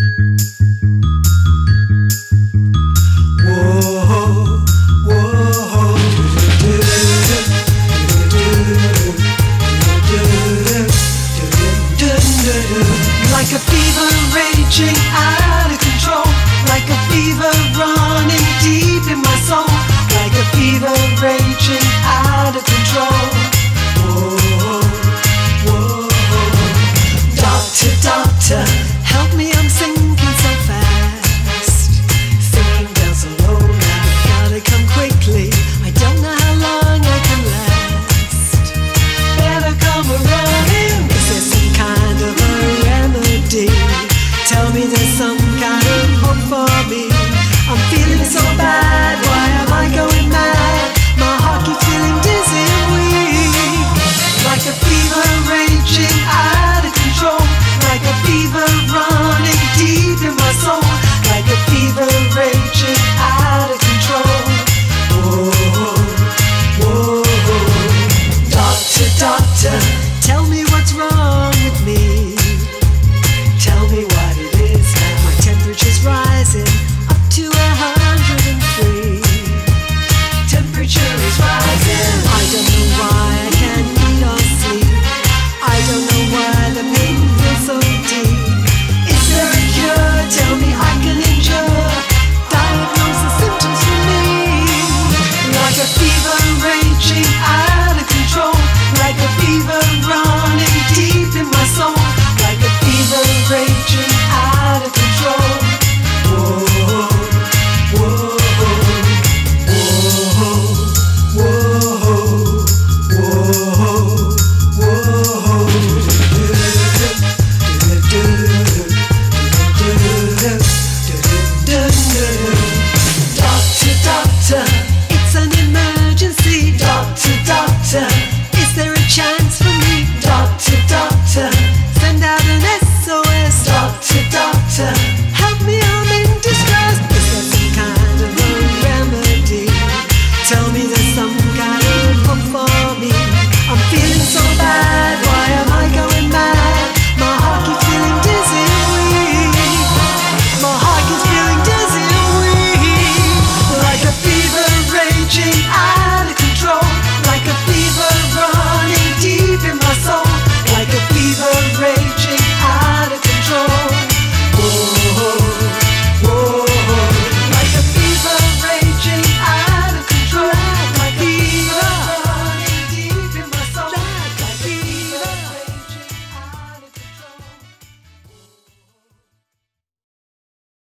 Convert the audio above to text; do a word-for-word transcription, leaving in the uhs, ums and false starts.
Like a fever raging out of control, like a fever running deep in my soul, like a fever raging out of control. Whoa, whoa. Doctor, doctor, help me, I'm sinking so fast. Sinking down so low now, gotta come quickly. I don't know how long I can last. Better come running, is there some kind of a remedy? Tell me there's some kind of hope for me.